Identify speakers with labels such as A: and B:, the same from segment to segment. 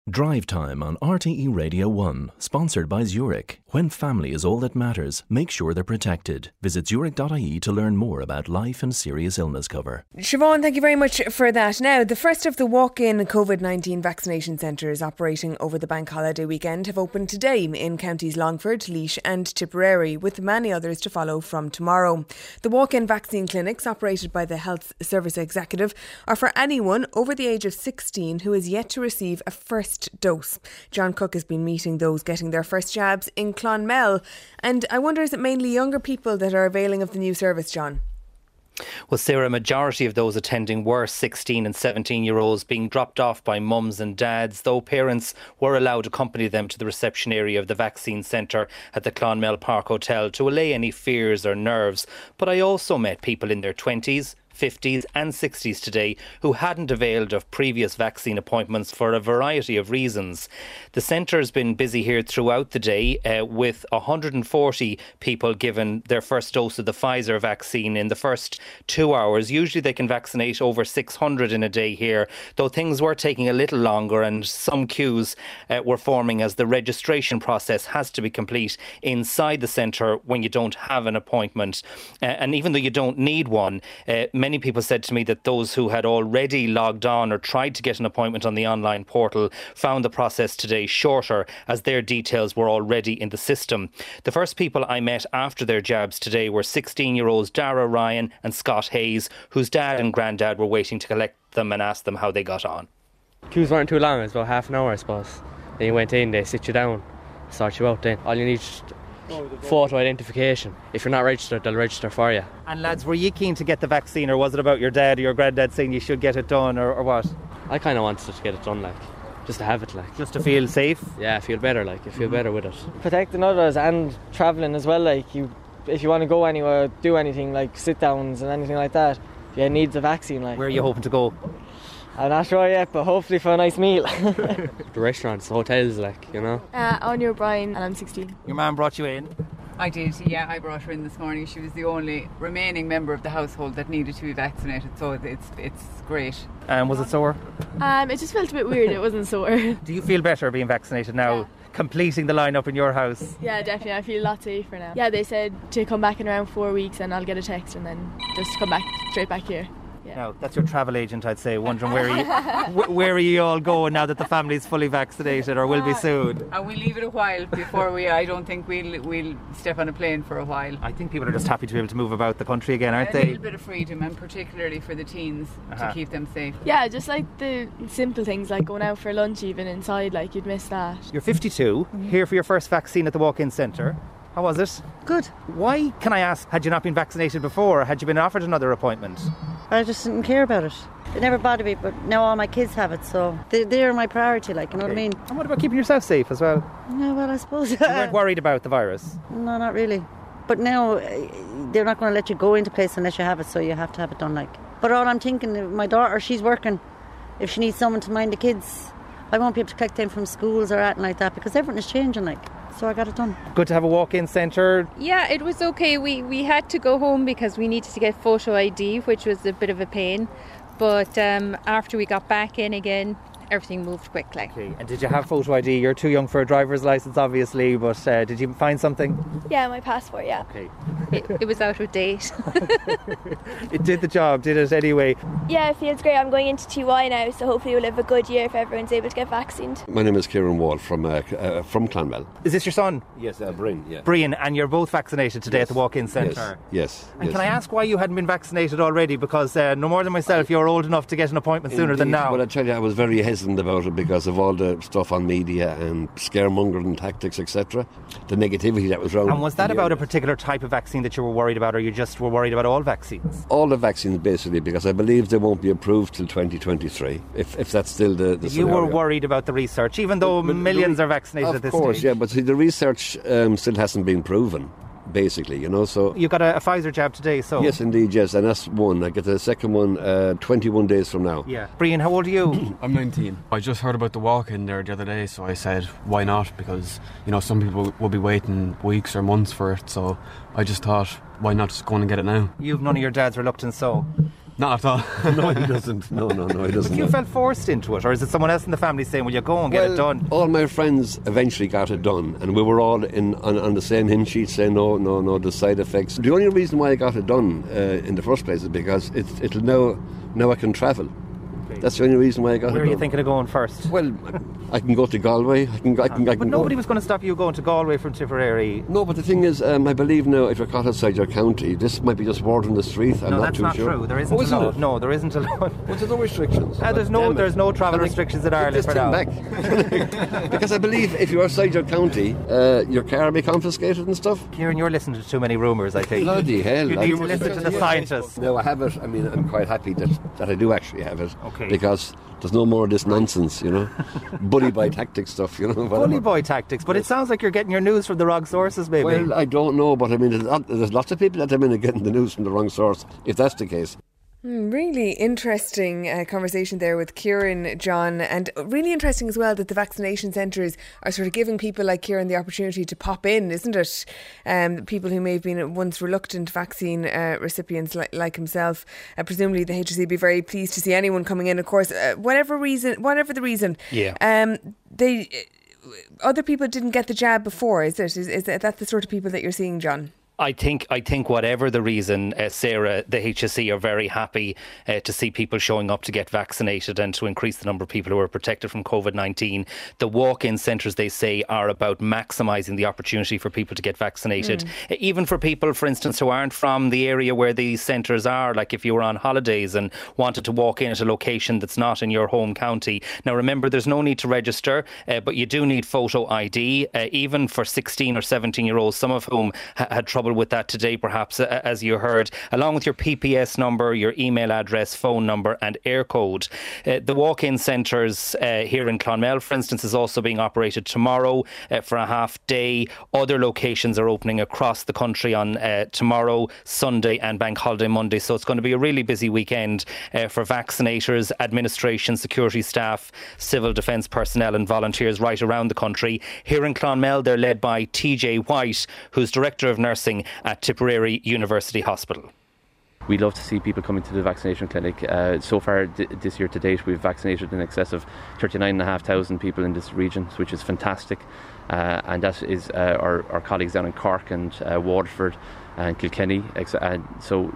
A: Drive Time on RTE Radio 1, sponsored by Zurich. When family is all that matters, make sure they're protected. Visit zurich.ie to learn more about life and serious illness cover.
B: Siobhan, thank you very much for that. Now, the first of the walk-in COVID-19 vaccination centres operating over the bank holiday weekend have opened today in counties Longford, Laois and Tipperary, with many others to follow from tomorrow. The walk-in vaccine clinics operated by the Health Service Executive are for anyone over the age of 16 who is yet to receive a first dose. John Cook has been meeting those getting their first jabs in Clonmel, and I wonder, is it mainly younger people that are availing of the new service, John?
C: Well, Sarah, a majority of those attending were 16 and 17-year-olds being dropped off by mums and dads, though parents were allowed to accompany them to the reception area of the vaccine centre at the Clonmel Park Hotel to allay any fears or nerves. But I also met people in their 20s, 50s and 60s today who hadn't availed of previous vaccine appointments for a variety of reasons. The centre has been busy here throughout the day with 140 people given their first dose of the Pfizer vaccine in the first 2 hours. Usually they can vaccinate over 600 in a day here, though things were taking a little longer and some queues were forming as the registration process has to be complete inside the centre when you don't have an appointment. And even though you don't need one, many people said to me that those who had already logged on or tried to get an appointment on the online portal found the process today shorter as their details were already in the system. The first people I met after their jabs today were 16-year-olds Dara Ryan and Scott Hayes, whose dad and granddad were waiting to collect them, and asked them how they got on.
D: Queues weren't too long, it was about half an hour I suppose. Then you went in, they sit you down, sort you out then. All you need is photo identification. If you're not registered, they'll register for you.
C: And lads, were you keen to get the vaccine, or was it about your dad or your granddad saying you should get it done, or what?
D: I kind of wanted to get it done, just to have it,
C: Just to feel safe?
D: Yeah, I feel better, I feel better with it.
E: Protecting others and travelling as well, if you want to go anywhere, do anything like sit-downs and anything like that, you need the vaccine.
C: Where are you hoping to go?
E: I'm not sure yet, but hopefully for a nice meal.
D: The restaurants, the hotels,
F: Anya O'Brien, and I'm 16.
C: Your mum brought you in?
G: I did, yeah. I brought her in this morning. She was the only remaining member of the household that needed to be vaccinated, so it's great.
C: Was it sore?
F: It just felt a bit weird. It wasn't sore.
C: Do you feel better being vaccinated now? Yeah. Completing the line up in your house?
F: Yeah, definitely. I feel a lot safer now. Yeah, they said to come back in around 4 weeks and I'll get a text and then just come back straight back here. Yeah.
C: Now, that's your travel agent, I'd say, wondering where are you all going now that the family's fully vaccinated, or will be soon?
G: And we'll leave it a while before I don't think we'll step on a plane for a while.
C: I think people are just happy to be able to move about the country again, aren't they?
G: A little bit of freedom, and particularly for the teens, to keep them safe.
F: Yeah, just like the simple things, like going out for lunch even inside, you'd miss that.
C: You're 52, here for your first vaccine at the walk-in centre. How was it?
E: Good.
C: Why, can I ask, had you not been vaccinated before? Had you been offered another appointment?
E: I just didn't care about it. It never bothered me, but now all my kids have it, so they're my priority, you know what I mean?
C: And what about keeping yourself safe as well?
E: Yeah, well, I suppose.
C: You weren't worried about the virus?
E: No, not really. But now, they're not going to let you go into place unless you have it, so you have to have it done, But all I'm thinking, my daughter, she's working. If she needs someone to mind the kids, I won't be able to collect them from schools or anything like that, because everything is changing, So I got it done.
C: Good to have a walk-in centre.
H: Yeah, it was okay. We had to go home because we needed to get photo ID, which was a bit of a pain. But after we got back in again, everything moved quickly.
C: Okay. And did you have photo ID? You're too young for a driver's licence, obviously, but did you find something?
F: Yeah, my passport, yeah.
C: Okay.
H: It was out of date.
C: It did the job, did it anyway?
F: Yeah, it feels great. I'm going into TY now, so hopefully we'll have a good year if everyone's able to get vaccinated.
I: My name is Kieran Wall from Clonmel.
C: Is this your son?
I: Yes, Brian, yeah.
C: Brian, and you're both vaccinated today at the walk-in centre?
I: Yes.
C: And can I ask why you hadn't been vaccinated already? Because no more than myself, you're old enough to get an appointment sooner than now.
I: Well, I tell you, I was very hesitant about it because of all the stuff on media and scaremongering tactics, etc. The negativity that was around.
C: And was that about a particular type of vaccine that you were worried about, or you just were worried about all vaccines?
I: All the vaccines, basically, because I believe they won't be approved till 2023, if that's still the
C: you
I: scenario.
C: Were worried about the research, even though millions are vaccinated at this stage.
I: Of course, yeah, but see, the research still hasn't been proven. Basically, so...
C: You got a Pfizer jab today, so...
I: Yes, indeed, yes, and that's one. I get the second one 21 days from now.
C: Yeah. Brian, how old are you?
J: I'm 19. I just heard about the walk-in there the other day, so I said, why not? Because, some people will be waiting weeks or months for it, so I just thought, why not just go and get it now?
C: You've none of your dad's reluctance, so...
J: Not at all.
I: No, he doesn't. No, he doesn't.
C: But you felt forced into it, or is it someone else in the family saying, "Will you go and get it done"?
I: All my friends eventually got it done, and we were all on the same hymn sheet saying, "No, the side effects." The only reason why I got it done in the first place is because it'll now I can travel. That's the only reason why I got it done.
C: Where are you thinking of going first?
I: Well, I can go to Galway. I can
C: but nobody was going to stop you going to Galway from Tipperary.
I: No, but the thing is, I believe now if you're caught outside your county, this might be just word on the street. I'm not too sure.
C: No, that's not true. There isn't a law. No, there isn't a law.
I: But there's no restrictions.
C: There's no travel restrictions in Ireland for now.
I: Back. Because I believe if you're outside your county, your car will be confiscated and stuff.
C: Kieran, you're listening to too many rumours, I think.
I: Bloody hell.
C: You listen to the scientists.
I: No, I have it. I mean, I'm quite happy that I do actually have it.
C: Okay.
I: Because there's no more of this nonsense, bully boy tactics stuff, whatever.
C: Bully boy tactics, but it sounds like you're getting your news from the wrong sources, maybe.
I: Well, I don't know, but I mean, there's lots of people that are getting the news from the wrong source, if that's the case.
B: Really interesting conversation there with Kieran, John, and really interesting as well that the vaccination centres are sort of giving people like Kieran the opportunity to pop in, isn't it? People who may have been once reluctant vaccine recipients like himself. Presumably the HSE would be very pleased to see anyone coming in, of course, whatever the reason.
C: Yeah.
B: Other people didn't get the jab before, is that the sort of people that you're seeing, John?
C: I think whatever the reason, Sarah, the HSE are very happy to see people showing up to get vaccinated and to increase the number of people who are protected from COVID-19. The walk-in centres, they say, are about maximising the opportunity for people to get vaccinated. Even for people, for instance, who aren't from the area where these centres are, like if you were on holidays and wanted to walk in at a location that's not in your home county. Now remember, there's no need to register, but you do need photo ID, even for 16 or 17-year-olds, some of whom had trouble with that today, perhaps, as you heard, along with your PPS number, your email address, phone number and air code. The walk-in centres here in Clonmel, for instance, is also being operated tomorrow for a half day. Other locations are opening across the country on tomorrow, Sunday and Bank Holiday Monday. So it's going to be a really busy weekend for vaccinators, administration, security staff, civil defence personnel and volunteers right around the country. Here in Clonmel, they're led by TJ White, who's Director of Nursing at Tipperary University Hospital.
K: We love to see people coming to the vaccination clinic. So far this year to date, we've vaccinated in excess of 39,500 people in this region, which is fantastic. And that is our colleagues down in Cork and Waterford and Kilkenny. So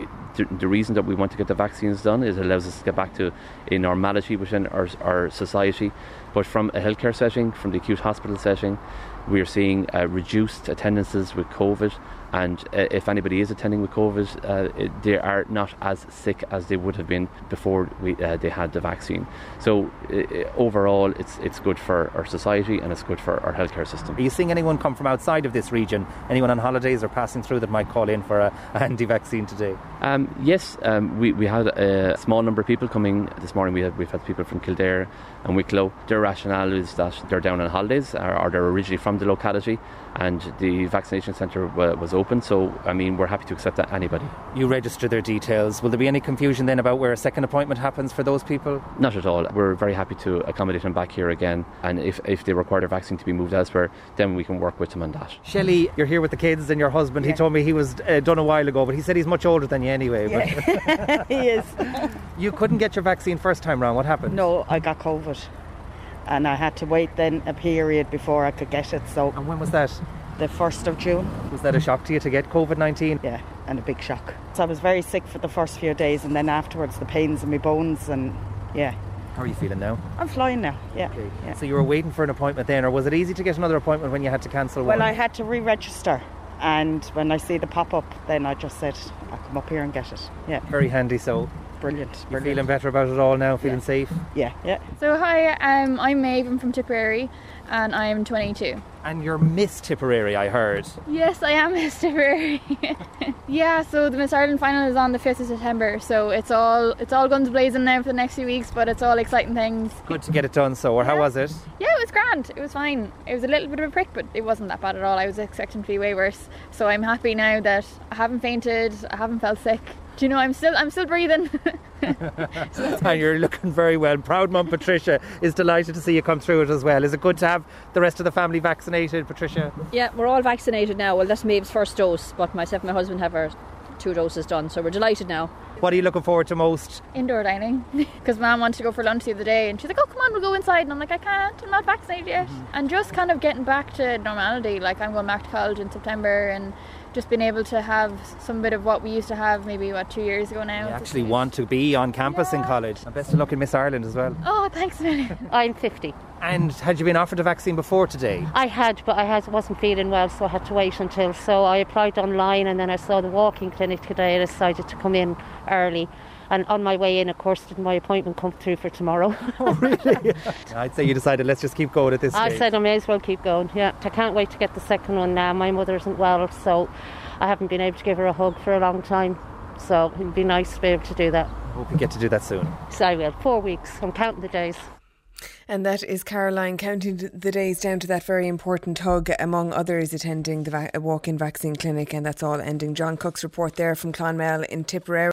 K: the reason that we want to get the vaccines done is it allows us to get back to a normality within our society. But from a healthcare setting, from the acute hospital setting, we are seeing reduced attendances with COVID, and if anybody is attending with COVID, they are not as sick as they would have been before they had the vaccine. So overall, it's good for our society and it's good for our healthcare system.
C: Are you seeing anyone come from outside of this region? Anyone on holidays or passing through that might call in for a handy vaccine today?
K: Yes, we had a small number of people coming this morning. We've had people from Kildare and Wicklow. Their rationale is that they're down on holidays or they're originally from the locality and the vaccination centre was open. So, I mean, we're happy to accept that anybody.
C: You register their details. Will there be any confusion then about where a second appointment happens for those people?
K: Not at all. We're very happy to accommodate them back here again. And if they require their vaccine to be moved elsewhere, then we can work with them on that.
C: Shelley, you're here with the kids and your husband. Yeah. He told me he was done a while ago, but he said he's much older than you anyway.
E: Yeah.
C: But
E: he is.
C: You couldn't get your vaccine first time round. What happened?
E: No, I got COVID. And I had to wait then a period before I could get it. So.
C: And when was that?
E: The 1st of June.
C: Was that a shock to you to get COVID-19?
E: Yeah, and a big shock. So I was very sick for the first few days, and then afterwards the pains in my bones, and yeah.
C: How are you feeling now?
E: I'm flying now, yeah.
C: Okay.
E: Yeah.
C: So you were waiting for an appointment then, or was it easy to get another appointment when you had to cancel one?
E: Well, I had to re-register, and when I see the pop-up, then I just said I'll come up here and get it. Yeah.
C: Very handy, so.
E: Brilliant.
C: You're feeling better about it all now, feeling safe?
E: Yeah.
F: So hi, I'm Maeve, I'm from Tipperary and I'm 22.
C: And you're Miss Tipperary, I heard.
F: Yes, I am Miss Tipperary. Yeah, so the Miss Ireland final is on the 5th of September, so it's all guns blazing now for the next few weeks, but it's all exciting things.
C: Good to get it done, so, or how was it?
F: Yeah, it was grand, it was fine. It was a little bit of a prick, but it wasn't that bad at all. I was expecting to be way worse, so I'm happy now that I haven't fainted, I haven't felt sick. Do you know, I'm still breathing.
C: And you're looking very well. Proud mum Patricia is delighted to see you come through it as well. Is it good to have the rest of the family vaccinated, Patricia?
L: Yeah, we're all vaccinated now. Well, that's Maeve's first dose, but myself and my husband have our 2 doses done, so we're delighted now.
C: What are you looking forward to most?
F: Indoor dining, because Mum wanted to go for lunch the other day and she's like, oh come on, we'll go inside, and I'm like, I can't, I'm not vaccinated yet. And just kind of getting back to normality, like I'm going back to college in September, and just being able to have some bit of what we used to have maybe 2 years ago now.
C: You actually want to be on campus in college. And best of luck in Miss Ireland as well.
F: Oh, thanks Millie.
L: I'm 50.
C: And had you been offered a vaccine before today?
L: I had, but I wasn't feeling well, so I had to wait until. So I applied online, and then I saw the walk-in clinic today, and I decided to come in early. And on my way in, of course, did my appointment come through for tomorrow?
C: Oh, really? I'd say you decided, let's just keep going at this stage.
L: I said I may as well keep going, yeah. I can't wait to get the second one now. My mother isn't well, so I haven't been able to give her a hug for a long time. So it would be nice to be able to do that.
C: Hope you get to do that soon.
L: So I will. 4 weeks. I'm counting the days.
B: And that is Caroline counting the days down to that very important hug, among others attending the walk-in vaccine clinic. And that's all ending John Cook's report there from Clonmel in Tipperary.